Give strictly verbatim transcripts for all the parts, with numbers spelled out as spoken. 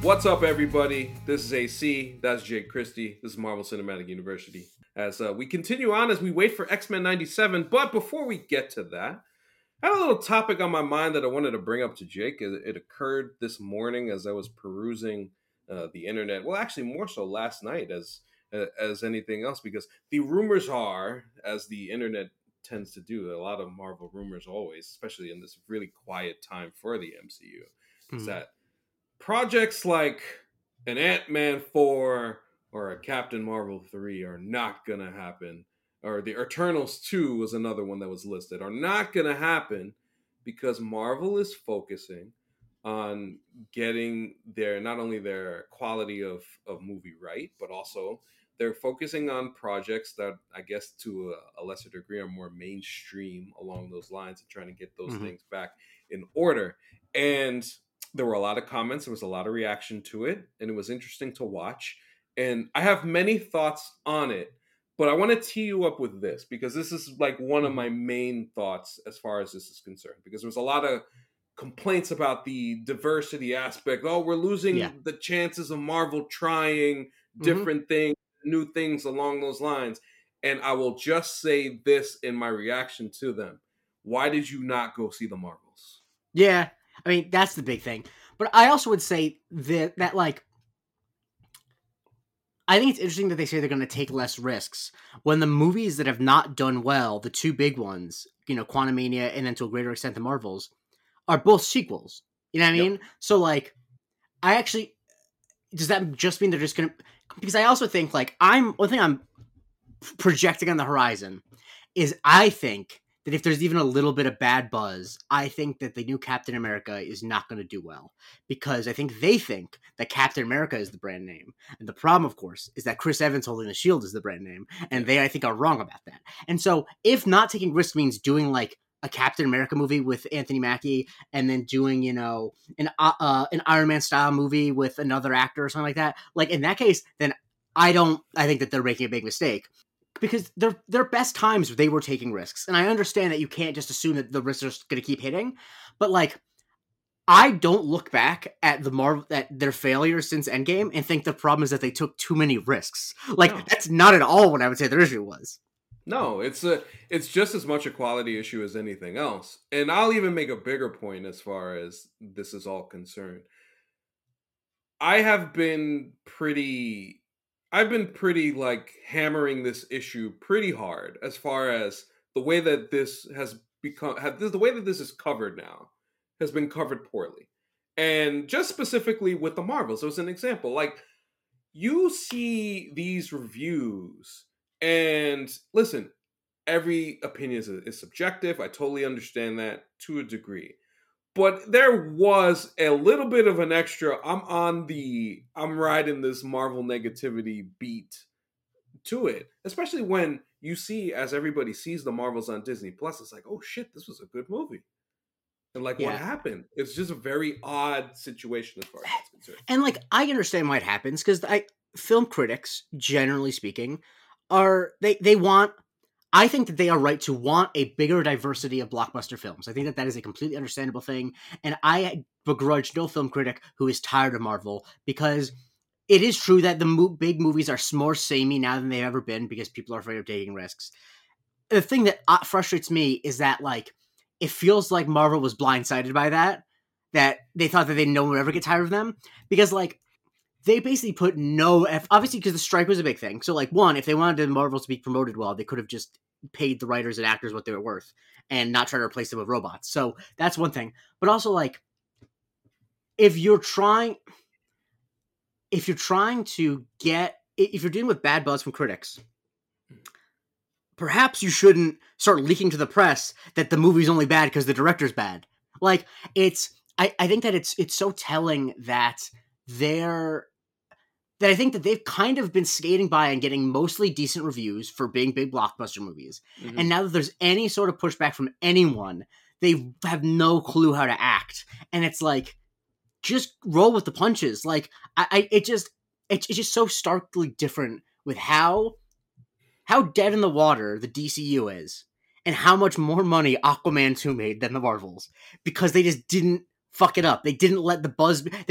What's up, everybody? This is A C. That's Jake Christie. This is Marvel Cinematic University. As uh, we continue on, as we wait for X-Men ninety-seven. But before we get to that, I have a little topic on my mind that I wanted to bring up to Jake. It, it occurred this morning as I was perusing uh, the internet. Well, actually, more so last night as uh, as anything else, because the rumors are, as the internet tends to do, a lot of Marvel rumors always, especially in this really quiet time for the M C U, mm-hmm. is that projects like an Ant-Man four or a Captain Marvel three are not going to happen. Or the Eternals two was another one that was listed, are not going to happen because Marvel is focusing on getting their, not only their quality of, of movie right, but also they're focusing on projects that I guess to a, a lesser degree are more mainstream along those lines and trying to get those mm-hmm. things back in order. And there were a lot of comments. There was a lot of reaction to it, and it was interesting to watch. And I have many thoughts on it, but I want to tee you up with this because this is like one of my main thoughts as far as this is concerned, because there was a lot of complaints about the diversity aspect. Oh, we're losing yeah. the chances of Marvel trying different mm-hmm. things, new things along those lines. And I will just say this in my reaction to them. Why did you not go see the Marvels? Yeah. I mean, that's the big thing. But I also would say that, that like, I think it's interesting that they say they're going to take less risks when the movies that have not done well, the two big ones, you know, Quantumania and then to a greater extent the Marvels, are both sequels. You know what I mean? Yep. So, like, I actually, does that just mean they're just going to, because I also think, like, I'm, one thing I'm projecting on the horizon is I think that if there's even a little bit of bad buzz, I think that the new Captain America is not going to do well because I think they think that Captain America is the brand name. And the problem, of course, is that Chris Evans holding the shield is the brand name. And they, I think, are wrong about that. And so if not taking risks means doing like a Captain America movie with Anthony Mackie and then doing, you know, an, uh, an Iron Man style movie with another actor or something like that, like in that case, then I don't, I think that they're making a big mistake. Because their their best times, they were taking risks. And I understand that you can't just assume that the risks are going to keep hitting. But, like, I don't look back at the Marvel at their failures since Endgame and think the problem is that they took too many risks. Like, no. That's not at all what I would say their issue was. No, it's a it's just as much a quality issue as anything else. And I'll even make a bigger point as far as this is all concerned. I have been pretty... I've been pretty, like, hammering this issue pretty hard as far as the way that this has become, have, the way that this is covered now has been covered poorly. And just specifically with the Marvels, as an example, like, you see these reviews and listen, every opinion is, is subjective. I totally understand that to a degree. But there was a little bit of an extra, I'm on the, I'm riding this Marvel negativity beat to it. Especially when you see, as everybody sees the Marvels on Disney Plus, it's like, oh shit, this was a good movie. And like, yeah. what happened? It's just a very odd situation as far as that's concerned. And like, I understand why it happens, because I film critics, generally speaking, are, they, they want... I think that they are right to want a bigger diversity of blockbuster films. I think that that is a completely understandable thing. And I begrudge no film critic who is tired of Marvel, because it is true that the mo- big movies are more samey now than they've ever been because people are afraid of taking risks. The thing that frustrates me is that, like, it feels like Marvel was blindsided by that, that they thought that they no one would ever get tired of them. Because, like, they basically put no F, obviously because the strike was a big thing. So, like, one, if they wanted the Marvel to be promoted well, they could have just paid the writers and actors what they were worth and not try to replace them with robots. So that's one thing. But also, like, if you're trying, if you're trying to get, if you're dealing with bad buzz from critics, perhaps you shouldn't start leaking to the press that the movie's only bad because the director's bad. Like, it's, I, I think that it's, it's so telling that they're, that I think that they've kind of been skating by and getting mostly decent reviews for being big blockbuster movies. Mm-hmm. And now that there's any sort of pushback from anyone, they have no clue how to act. And it's like, just roll with the punches. Like, I, I it just, it, it's just so starkly different with how, how dead in the water the D C U is and how much more money Aquaman two made than the Marvels, because they just didn't fuck it up. They didn't let the buzz, be, they,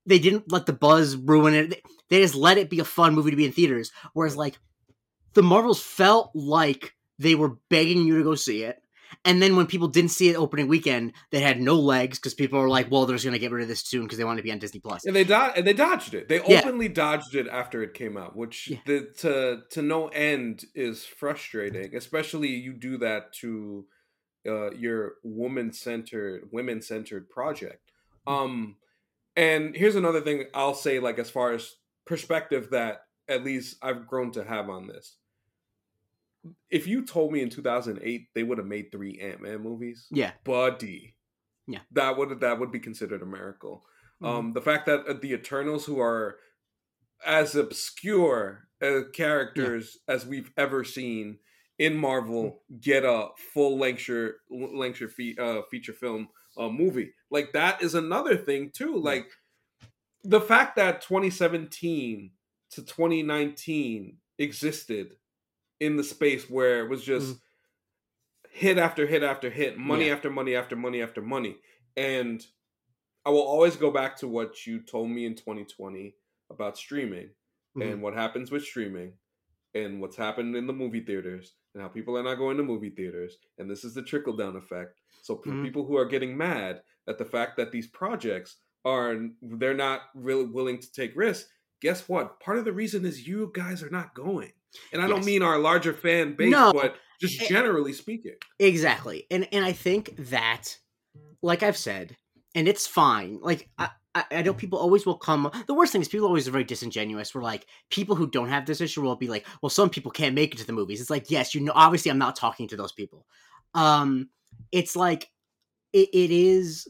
they didn't let the buzz ruin it. They, they just let it be a fun movie to be in theaters. Whereas like the Marvels felt like they were begging you to go see it. And then when people didn't see it opening weekend, they had no legs because people were like, well, they're just going to get rid of this soon because they want to be on Disney Plus. And they do- and they dodged it. They Yeah. openly dodged it after it came out, which Yeah. the, to to no end is frustrating. Especially you do that to uh, your woman centered, women centered project. Um, and here's another thing I'll say, like as far as perspective that at least I've grown to have on this. If you told me in two thousand eight they would have made three Ant-Man movies, Yeah. buddy, Yeah. that would that would be considered a miracle. Mhm. Um, the fact that uh, the Eternals, who are as obscure uh, characters as we've ever seen in Marvel, get a full length length fe- uh, feature film uh, movie, like that is another thing too. Like the fact that twenty seventeen to twenty nineteen existed in the space where it was just Mhm. hit after hit after hit, money Yeah. after money after money after money. And I will always go back to what you told me in twenty twenty about streaming Mhm. and what happens with streaming and what's happened in the movie theaters and how people are not going to movie theaters. And this is the trickle down effect. So for Mhm. people who are getting mad at the fact that these projects are, they're not really willing to take risks, guess what? Part of the reason is you guys are not going. And I don't Yes. mean our larger fan base, No. but just Eh, generally speaking. Exactly. And and I think that, like I've said, and it's fine. Like I, I, I know people always will come. The worst thing is people always are very disingenuous. We're like, people who don't have this issue will be like, well, some people can't make it to the movies. It's like, yes, you know, obviously I'm not talking to those people. Um, it's like it, it is.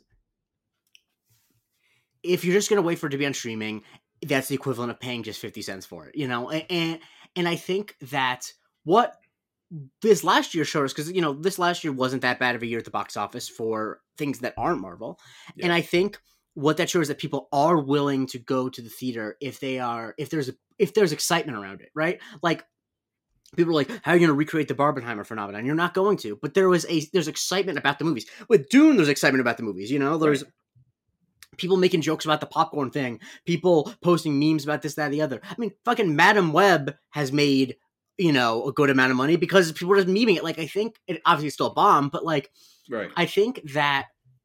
If you're just gonna wait for it to be on streaming, that's the equivalent of paying just fifty cents for it, you know. And and, and I think that what this last year showed us, because you know this last year wasn't that bad of a year at the box office for things that aren't Marvel, Yeah. and I think what that shows is that people are willing to go to the theater if they are if there's a if there's excitement around it, right? Like people are like, how are you going to recreate the Barbenheimer phenomenon? You're not going to, but there was a there's excitement about the movies. With Dune, there's excitement about the movies. You know, there's Right. people making jokes about the popcorn thing, people posting memes about this, that, and the other. I mean, fucking Madam Web has made, you know, a good amount of money because people are just memeing it. Like, I think it obviously still a bomb, but like, Right. I think that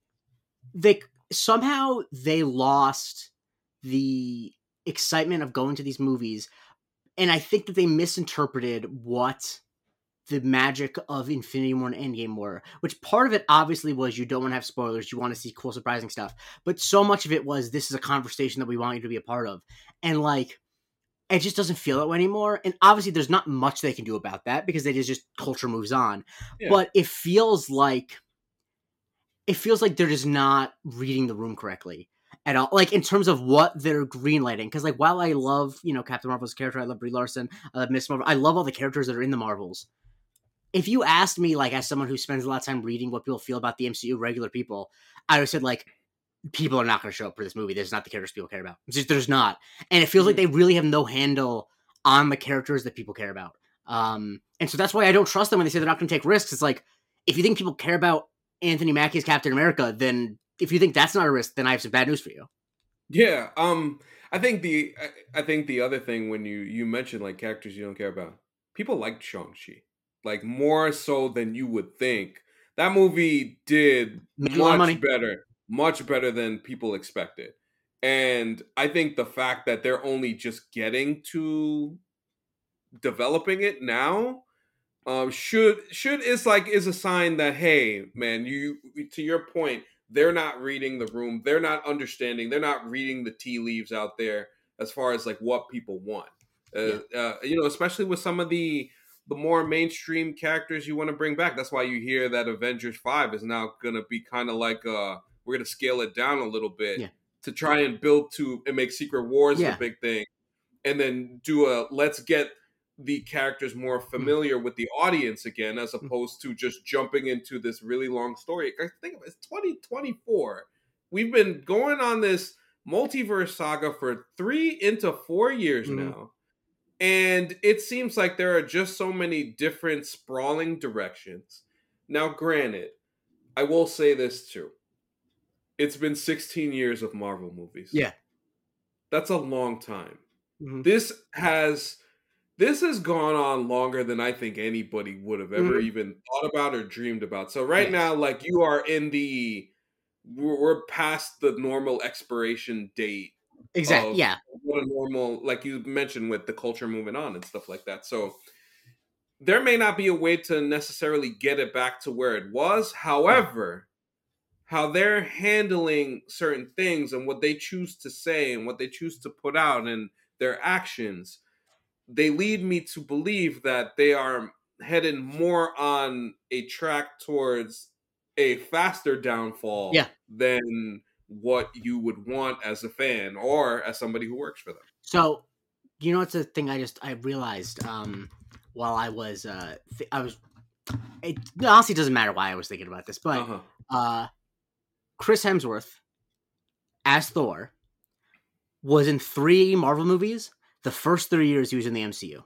they somehow they lost the excitement of going to these movies, and I think that they misinterpreted what the magic of Infinity War and Endgame were, which part of it obviously was you don't want to have spoilers, you want to see cool, surprising stuff, but so much of it was this is a conversation that we want you to be a part of, and like it just doesn't feel that way anymore. And obviously, there's not much they can do about that because it is just culture moves on. Yeah. But it feels like it feels like they're just not reading the room correctly at all, like in terms of what they're greenlighting. Because like while I love you know Captain Marvel's character, I love Brie Larson, I love Miss Marvel, I love all the characters that are in the Marvels. If you asked me, like, as someone who spends a lot of time reading what people feel about the M C U, regular people, I would have said, like, people are not going to show up for this movie. There's not the characters people care about. It's just, there's not. And it feels Mm-hmm. like they really have no handle on the characters that people care about. Um, and so that's why I don't trust them when they say they're not going to take risks. It's like, if you think people care about Anthony Mackie as Captain America, then if you think that's not a risk, then I have some bad news for you. Yeah. Um, I think the I, I think the other thing when you you mentioned like characters you don't care about, people liked Shang-Chi. Like more so than you would think. That movie did Made a lot of money. much better, much better than people expected. And I think the fact that they're only just getting to developing it now um should should is like is a sign that hey man, you to your point, they're not reading the room, they're not understanding, they're not reading the tea leaves out there as far as like what people want. Uh, Yeah. uh, you know, especially with some of the the more mainstream characters you want to bring back. That's why you hear that Avengers five is now going to be kind of like uh we're going to scale it down a little bit Yeah. to try and build to and make Secret Wars Yeah. the big thing, and then do a let's get the characters more familiar mm. with the audience again, as opposed to just jumping into this really long story. I think it's twenty twenty-four. We've been going on this multiverse saga for three into four years mm-hmm. now. And it seems like there are just so many different sprawling directions. Now, granted, I will say this too. It's been sixteen years of Marvel movies. Yeah. That's a long time. Mm-hmm. This has this has gone on longer than I think anybody would have ever Mm-hmm. even thought about or dreamed about. So right Yes. now, like you are in the we're we're past the normal expiration date Exactly. of Yeah. what a normal, like you mentioned with the culture moving on and stuff like that. So there may not be a way to necessarily get it back to where it was. Right. However, how they're handling certain things and what they choose to say and what they choose to put out and their actions, they lead me to believe that they are headed more on a track towards a faster downfall Yeah. than what you would want as a fan or as somebody who works for them. So, you know what's the thing I just I realized um while I was uh th- I was it honestly doesn't matter why I was thinking about this, but Uh-huh. uh Chris Hemsworth as Thor was in three Marvel movies the first three years he was in the M C U.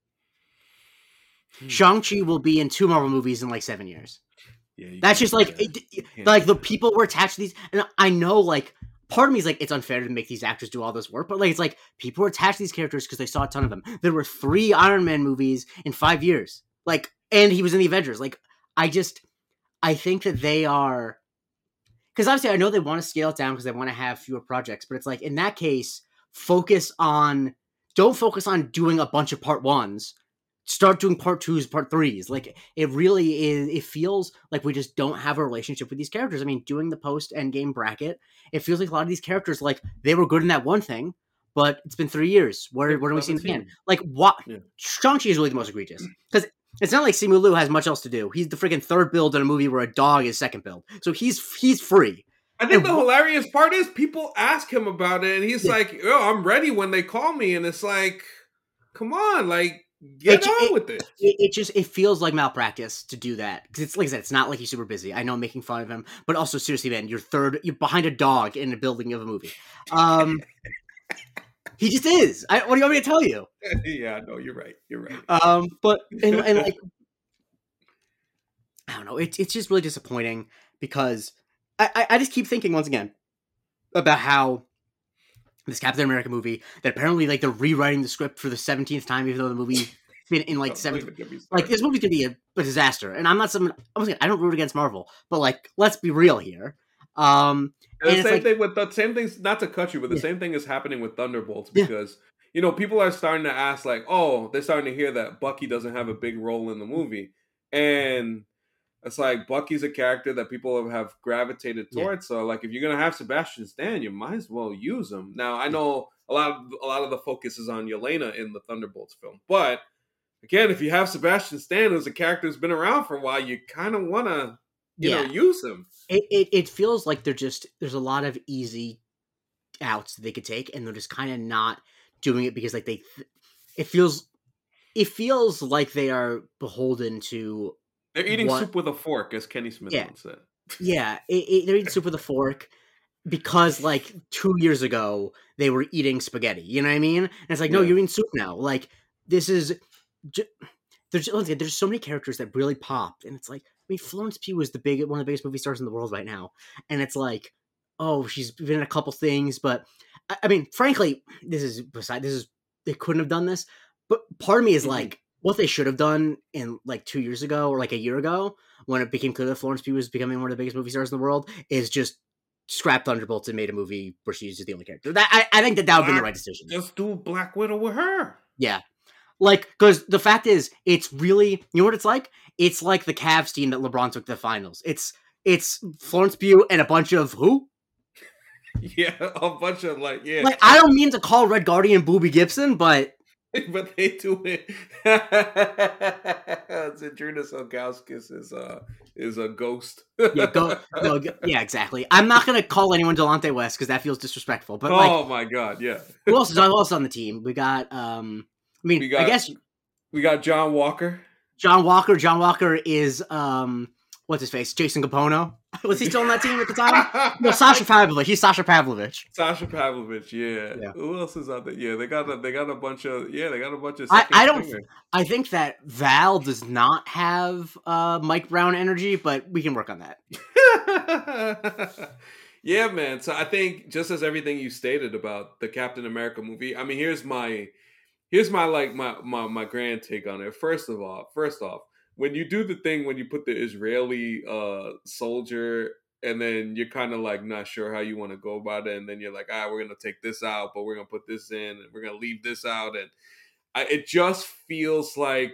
Hmm. Shang-Chi will be in two Marvel movies in like seven years. Yeah, you That's can't just do like that. it, You can't like do the that. people were attached to these, and I know like part of me is like it's unfair to make these actors do all this work, but like it's like people were attached to these characters because they saw a ton of them. There were three Iron Man movies in five years, like, and he was in the Avengers. Like, I just I think that they are because obviously I know they want to scale it down because they want to have fewer projects, but it's like in that case, focus on don't focus on doing a bunch of part ones. Start doing part twos, part threes. Like it really is. It feels like we just don't have a relationship with these characters. I mean, doing the post end game bracket, it feels like a lot of these characters, like they were good in that one thing, but it's been three years. Where where do we see them again? Like what? Yeah. Shang-Chi is really the most egregious because it's not like Simu Liu has much else to do. He's the freaking third build in a movie where a dog is second build, so he's he's free. I think And the wh- hilarious part is people ask him about it, and he's Yeah. like, "Oh, I'm ready when they call me," and it's like, "Come on, like, get It- on it- with it." It, it just it feels like malpractice to do that because it's like I said, it's not like he's super busy. I know I'm making fun of him, but also seriously, man, you're third, you're behind a dog in the building of a movie. Um, he just is. I, what do you want me to tell you? Yeah, no, you're right. You're right. Um, but and, and like I don't know, it's it's just really disappointing because I, I I just keep thinking once again about how this Captain America movie that apparently like they're rewriting the script for the seventeenth time, even though the movie been in like Don't seven. even get me Like started. this movie's gonna be a, a disaster, and I'm not some. I was I don't root against Marvel, but like let's be real here. Um, And and the it's same like thing with the same things. Not to cut you, but the Yeah. same thing is happening with Thunderbolts Yeah. because you know people are starting to ask like, "Oh, they're starting to hear that Bucky doesn't have a big role in the movie," and it's like Bucky's a character that people have gravitated Yeah. towards. So, like, if you're gonna have Sebastian Stan, you might as well use him. Now, I know a lot of a lot of the focus is on Yelena in the Thunderbolts film, but again, if you have Sebastian Stan, who's a character who's been around for a while, you kind of want to, you yeah, know, use him. it, it it feels like they're just there's a lot of easy outs that they could take, and they're just kind of not doing it because like they, it feels it feels like they are beholden to They're eating what soup with a fork, as Kenny Smith Yeah. once said. yeah it, it, they're eating soup with a fork. Because like two years ago they were eating spaghetti, you know what I mean? And it's like, no, Yeah. you're eating soup now. Like this is, ju- there's there's so many characters that really popped, and it's like, I mean, Florence Pugh is the big one of the biggest movie stars in the world right now, and it's like, oh, she's been in a couple things, but I, I mean, frankly, this is beside this is they couldn't have done this, but part of me is Mhm. like, what they should have done in like two years ago or like a year ago when it became clear that Florence Pugh was becoming one of the biggest movie stars in the world is just scrap Thunderbolts and made a movie where she's just the only character. That I, I think that that would have been the right decision. Just do Black Widow with her. Yeah. Like, because the fact is, it's really, you know what it's like? It's like the Cavs team that LeBron took to the finals. It's it's Florence Pugh and a bunch of who? Yeah, a bunch of like, yeah. Like, I don't mean to call Red Guardian Booby Gibson, but but they do it. Zydrunas Ilgauskas is a is a ghost. yeah, go, go, go- yeah, exactly. I'm not gonna call anyone Delonte West because that feels disrespectful. But like, Oh my god, yeah. who else is who else on the team? We got, um, I mean, We got I guess we got John Walker. John Walker. John Walker is um, what's his face? Jason Capono. Was he still on that team at the time? No, Sasha Pavlovich. He's Sasha Pavlovich. Sasha Pavlovich, yeah. Yeah. Who else is out there? Yeah, they got a they got a bunch of yeah, they got a bunch of I, second I don't. stringers. I think that Val does not have uh, Mike Brown energy, but we can work on that. Yeah, man. So I think just as everything you stated about the Captain America movie, I mean, here's my here's my like my my my grand take on it. First of all, first off, when you do the thing when you put the Israeli uh soldier and then you're kind of like not sure how you want to go about it, and then you're like, ah, we're gonna take this out, but we're gonna put this in, and we're gonna leave this out, and I, it just feels like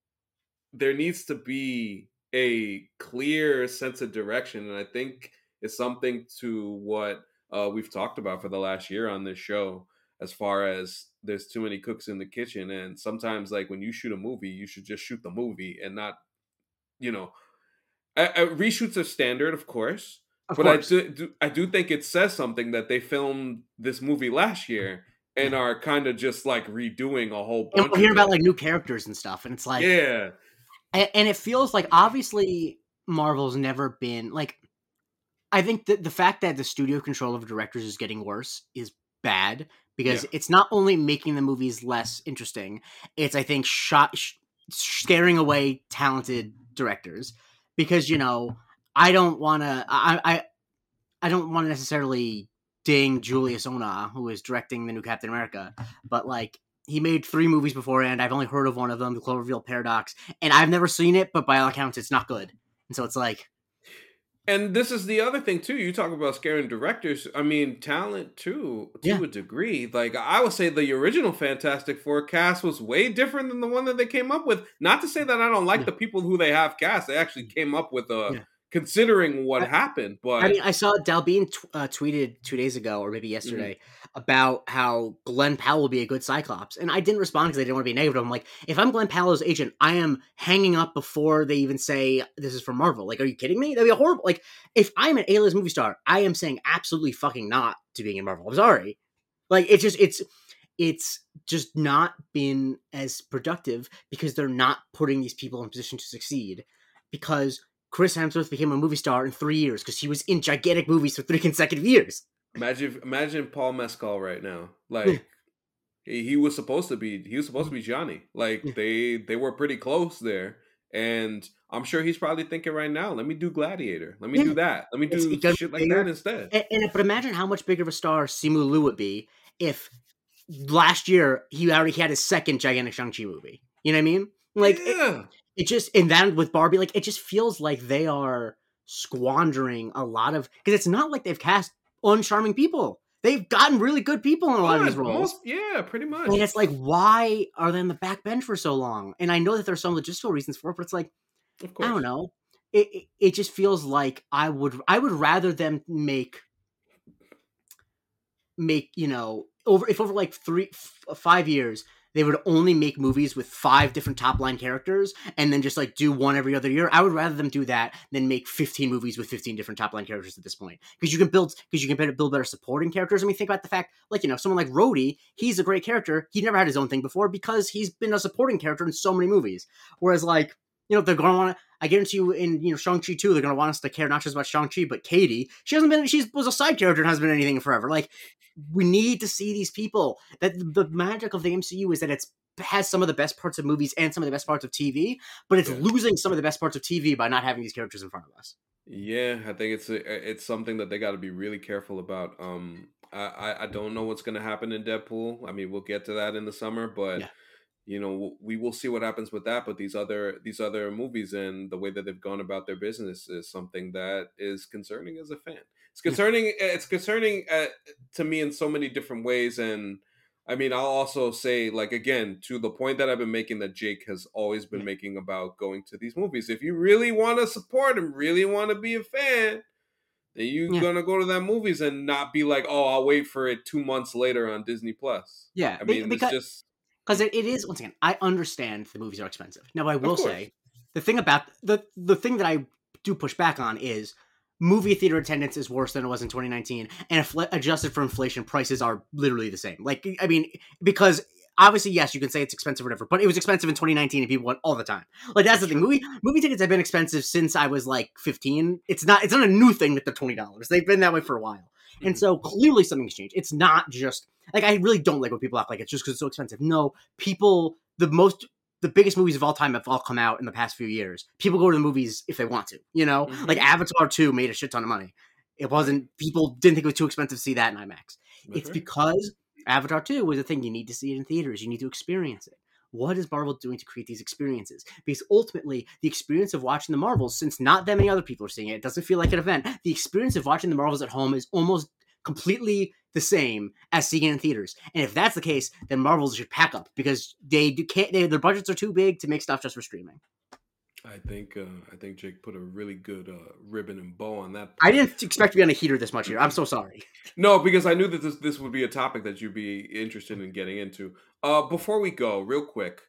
there needs to be a clear sense of direction, and I think it's something to what uh, we've talked about for the last year on this show. As far as there's too many cooks in the kitchen, and sometimes like when you shoot a movie, you should just shoot the movie and not, you know, I, I, reshoots are standard, of course, Of but I course. do, do I do think it says something that they filmed this movie last year and Yeah. are kind of just like redoing a whole And bunch we're of hearing about it. like new characters and stuff, and it's like, Yeah, and, and it feels like obviously Marvel's never been like. I think that the fact that the studio control of directors is getting worse is bad because yeah. it's not only making the movies less interesting, it's I think shot sh- scaring away talented directors because you know I don't want to I, I I don't want to necessarily ding Julius Ona who is directing the new Captain America, but like he made three movies beforehand. I've only heard of one of them, The Cloverfield Paradox, and I've never seen it, but by all accounts, it's not good. And so it's like, And this is the other thing too. You talk about scaring directors. I mean, talent too, yeah, to a degree. Like I would say, the original Fantastic Four cast was way different than the one that they came up with. Not to say that I don't like yeah, the people who they have cast. They actually came up with a yeah. considering what happened, I but mean, I saw Dalbean t- uh, tweeted two days ago, or maybe mhm. yesterday, about how Glenn Powell would be a good Cyclops, and I didn't respond because I didn't want to be negative. I'm like, if I'm Glenn Powell's agent, I am hanging up before they even say this is from Marvel. Like, are you kidding me? That'd be a horrible. Like, if I'm an A-list movie star, I am saying absolutely fucking not to being in Marvel. I'm sorry. Like, it's just it's it's just not been as productive because they're not putting these people in position to succeed because Chris Hemsworth became a movie star in three years because he was in gigantic movies for three consecutive years. Imagine imagine Paul Mescal right now. Like he, he was supposed to be he was supposed to be Johnny. Like they they were pretty close there. And I'm sure he's probably thinking right now, let me do Gladiator. Let me Yeah, do that. Let me it's do gonna shit be like that bigger. instead. And, and but imagine how much bigger of a star Simu Liu would be if last year he already had his second gigantic Shang-Chi movie. You know what I mean? Like it, Yeah. it just and then with Barbie, like it just feels like they are squandering a lot of because it's not like they've cast uncharming people. They've gotten really good people in a lot of these Oh, roles. most yeah, pretty much. And it's like, why are they on the back bench for so long? And I know that there's some logistical reasons for it, but it's like, Of I don't course. know. It, it it just feels like I would I would rather them make make you know over if over like three f- five years they would only make movies with five different top line characters and then just like do one every other year. I would rather them do that than make fifteen movies with fifteen different top line characters at this point because you can build because you can better build better supporting characters. I mean, think about the fact like you know someone like Rhodey, he's a great character. He never had his own thing before because he's been a supporting character in so many movies. Whereas like you know they're going to want to. I guarantee you in you know Shang-Chi too, they're gonna want us to care not just about Shang-Chi, but Katie. She hasn't been she was a side character and hasn't been anything in forever. Like we need to see these people. That the magic of the M C U is that it's has some of the best parts of movies and some of the best parts of T V, but it's Yeah. losing some of the best parts of T V by not having these characters in front of us. Yeah, I think it's a, it's something that they got to be really careful about. Um, I, I I don't know what's going to happen in Deadpool. I mean, we'll get to that in the summer, but Yeah, you know we will see what happens with that. But these other these other movies and the way that they've gone about their business is something that is concerning as a fan. It's yeah, concerning. It's concerning uh, to me in so many different ways. And I mean, I'll also say, like again, to the point that I've been making that Jake has always been yeah, making about going to these movies. If you really want to support and really want to be a fan, then you're yeah, gonna go to that movies and not be like, oh, I'll wait for it two months later on Disney Plus. yeah. I Be- mean, it's Because just, because it, it is once again. I understand the movies are expensive. Now, I of will course. say the thing about the the thing that I do push back on is movie theater attendance is worse than it was in twenty nineteen, and if adjusted for inflation, prices are literally the same. Like, I mean, because obviously, yes, you can say it's expensive or whatever, but it was expensive in twenty nineteen and people went all the time. Like that's That's the thing. true. Movie movie tickets have been expensive since I was like fifteen. It's not it's not a new thing that they're twenty dollars. They've been that way for a while, and Mhm. so clearly something's changed. It's not just like I really don't like when people act like it's just because it's so expensive. No, people the most the biggest movies of all time have all come out in the past few years. People go to the movies if they want to, you know? Like Mhm. Avatar two made a shit ton of money. It wasn't, people didn't think it was too expensive to see that in IMAX. That's it's right. because Avatar two was a thing. You need to see it in theaters. You need to experience it. What is Marvel doing to create these experiences? Because ultimately, the experience of watching the Marvels, since not that many other people are seeing it, it doesn't feel like an event. The experience of watching the Marvels at home is almost completely the same as seeing it in theaters. And if that's the case, then Marvels should pack up because they do, can't. They, their budgets are too big to make stuff just for streaming. I think uh, I think Jake put a really good uh, ribbon and bow on that. I didn't expect to be on a heater this much here. I'm so sorry. No, because I knew that this this would be a topic that you'd be interested in getting into. Uh, before we go, real quick,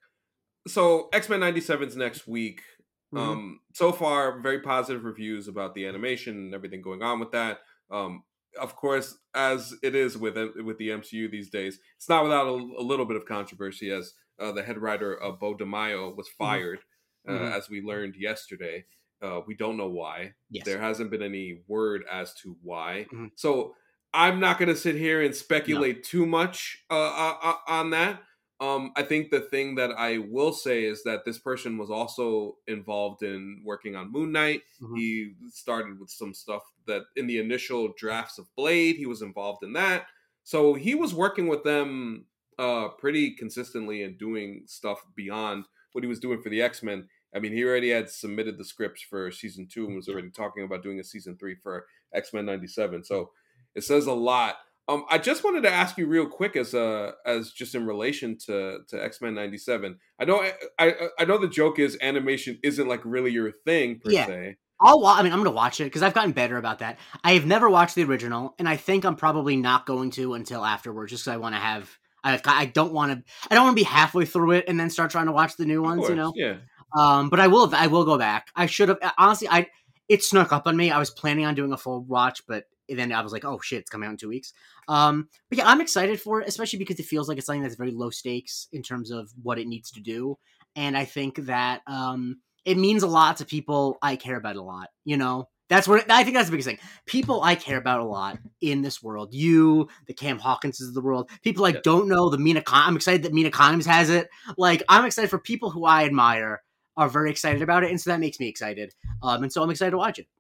so X-Men ninety-seven's next week. Mhm. Um, so far, very positive reviews about the animation and everything going on with that. Um, of course, as it is with with the M C U these days, it's not without a, a little bit of controversy, as uh, the head writer uh, Bo DeMaio was fired, uh, Mhm. as we learned yesterday. Uh, we don't know why. Yes. There hasn't been any word as to why. Mhm. So I'm not going to sit here and speculate no. too much uh, uh, on that. Um, I think the thing that I will say is that this person was also involved in working on Moon Knight. Mm-hmm. He started with some stuff that in the initial drafts of Blade, he was involved in that. So he was working with them uh, pretty consistently and doing stuff beyond what he was doing for the X-Men. I mean, he already had submitted the scripts for season two and was already talking about doing a season three for X-Men ninety-seven. So it says a lot. Um, I just wanted to ask you real quick, as uh, as just in relation to, to X-Men ninety-seven. I know I, I I know the joke is animation isn't like really your thing per yeah. se. I'll I mean I'm gonna watch it because I've gotten better about that. I have never watched the original, and I think I'm probably not going to until afterwards, just because I want to have. I I don't want to. I don't want to be halfway through it and then start trying to watch the new Of ones. course, you know. Yeah. Um, but I will. I will go back. I should have honestly. I it snuck up on me. I was planning on doing a full watch, but then I was like, oh shit, it's coming out in two weeks. Um, but yeah, I'm excited for it, especially because it feels like it's something that's very low stakes in terms of what it needs to do. And I think that um, it means a lot to people I care about a lot. You know, that's what I think that's the biggest thing. People I care about a lot in this world. You, the Cam Hawkinses of the world, people I yeah. don't know, the Mina Kim- I'm excited that Mina Kimes has it. Like, I'm excited for people who I admire are very excited about it. And so that makes me excited. Um, and so I'm excited to watch it.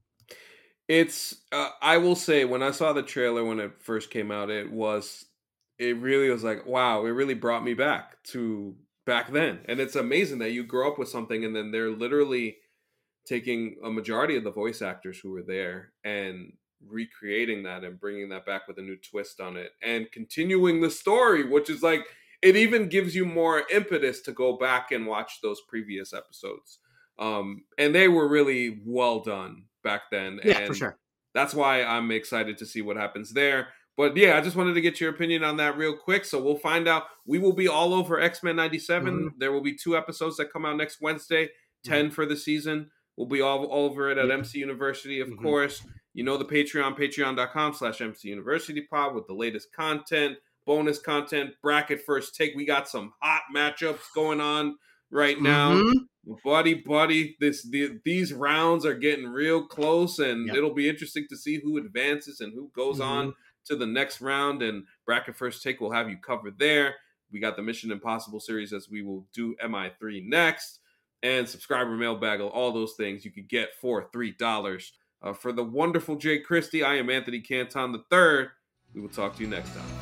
It's, uh, I will say, when I saw the trailer when it first came out, it was, it really was like, wow, it really brought me back to back then. And it's amazing that you grow up with something and then they're literally taking a majority of the voice actors who were there and recreating that and bringing that back with a new twist on it and continuing the story, which is like, it even gives you more impetus to go back and watch those previous episodes. Um, and they were really well done back then. Yeah, and for sure. That's why I'm excited to see what happens there. But yeah, I just wanted to get your opinion on that real quick. So we'll find out. We will be all over X-Men ninety-seven. Mm-hmm. There will be two episodes that come out next Wednesday, ten mm-hmm. for the season. We'll be all, all over it at yep. M C University, of mm-hmm. course. You know the Patreon, patreon.com slash MC University Pod with the latest content, bonus content, bracket first take. We got some hot matchups going on right now. Mm-hmm. Buddy, buddy, this the, these rounds are getting real close, and yep. it'll be interesting to see who advances and who goes mm-hmm. on to the next round. And bracket first take will have you covered there. We got the Mission Impossible series, as we will do M I three next. And subscriber mailbag, all those things you could get for three dollars. Uh, for the wonderful Jay Christie, I am Anthony Canton the third. We will talk to you next time.